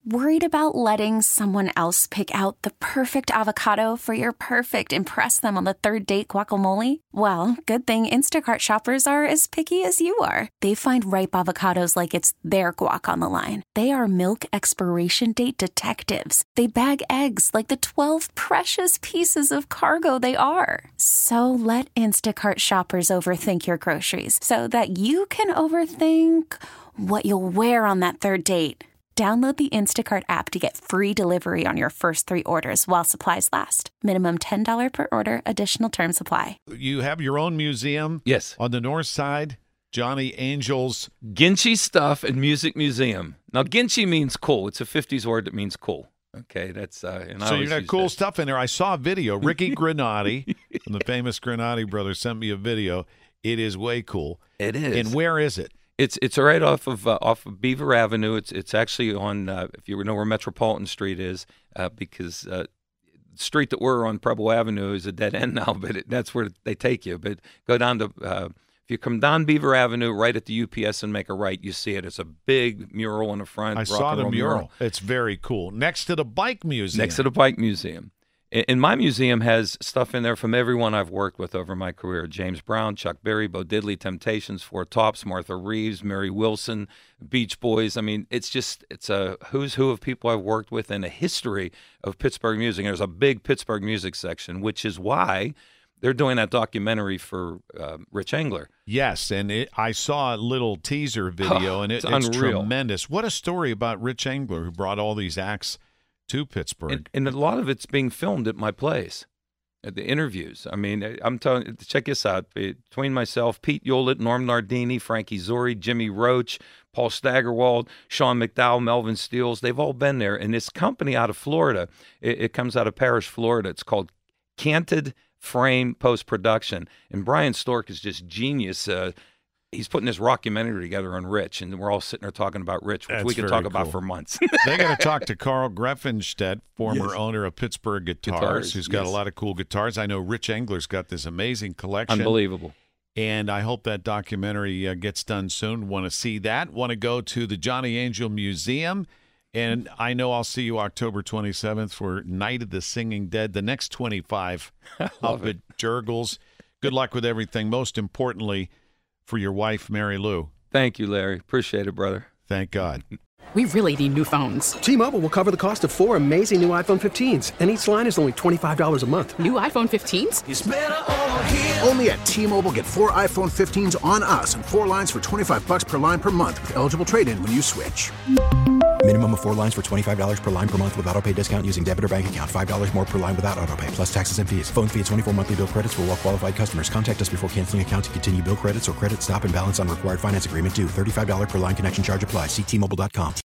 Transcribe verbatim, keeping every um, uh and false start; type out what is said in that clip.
Worried about letting someone else pick out the perfect avocado for your perfect impress them on the third date guacamole? Well, good thing Instacart shoppers are as picky as you are. They find ripe avocados like it's their guac on the line. They are milk expiration date detectives. They bag eggs like the twelve precious pieces of cargo they are. So let Instacart shoppers overthink your groceries so that you can overthink what you'll wear on that third date. Download the Instacart app to get free delivery on your first three orders while supplies last. Minimum ten dollars per order. Additional terms apply. You have your own museum? Yes. On the north side, Johnny Angel's. Ginchi Stuff and Music Museum. Now, Ginchi means cool. It's a fifties word that means cool. Okay, that's uh, and I so you got cool that. stuff in there. I saw a video. Ricky Granati from the famous Granati brothers sent me a video. It is way cool. It is. And where is it? It's it's right off of uh, off of Beaver Avenue. It's it's actually on uh, if you know where Metropolitan Street is, uh, because uh, the street that we're on, Preble Avenue, is a dead end now. But it, that's where they take you. But go down to uh, if you come down Beaver Avenue, right at the U P S and make a right, you see it. It's a big mural in the front. I saw the mural. mural. It's very cool. Next to the bike museum. Next to the bike museum. And my museum has stuff in there from everyone I've worked with over my career. James Brown, Chuck Berry, Bo Diddley, Temptations, Four Tops, Martha Reeves, Mary Wilson, Beach Boys. I mean, it's just, it's a who's who of people I've worked with and a history of Pittsburgh music. And there's a big Pittsburgh music section, which is why they're doing that documentary for uh, Rich Engler. Yes, and it, I saw a little teaser video, oh, and it, it's, it's unreal. tremendous. What a story about Rich Engler, who brought all these acts to Pittsburgh. And, and a lot of it's being filmed at my place, at the interviews. I mean, I'm telling check this out. Between myself, Pete Hewlett, Norm Nardini, Frankie Zuri, Jimmy Roach, Paul Staggerwald, Sean McDowell, Melvin Steels, they've all been there. And this company out of Florida, it, it comes out of Parrish, Florida. It's called Canted Frame Post-Production. And Brian Stork is just genius. Uh, He's putting this rockumentary together on Rich, and we're all sitting there talking about Rich, which That's we can talk cool. about for months. They got to talk to Carl Greffenstedt, former yes. owner of Pittsburgh Guitars, Guitars who's got yes. a lot of cool guitars. I know Rich Engler's got this amazing collection. Unbelievable. And I hope that documentary uh, gets done soon. Want to see that? Want to go to the Johnny Angel Museum? And I know I'll see you October twenty-seventh for Night of the Singing Dead, the next twenty-five up at Jurgles. Good luck with everything. Most importantly, for your wife, Mary Lou. Thank you, Larry. Appreciate it, brother. Thank God. We really need new phones. T-Mobile will cover the cost of four amazing new iPhone fifteens, and each line is only twenty-five dollars a month. New iPhone fifteens? It's better over here. Only at T-Mobile, get four iPhone fifteens on us and four lines for twenty-five bucks per line per month with eligible trade-in when you switch. Minimum of four lines for twenty-five dollars per line per month with autopay discount using debit or bank account. five dollars more per line without autopay, plus taxes and fees. Phone fee at twenty-four monthly bill credits for well-qualified customers. Contact us before canceling account to continue bill credits or credit stop and balance on required finance agreement due. thirty-five dollars per line connection charge applies. See T Mobile dot com.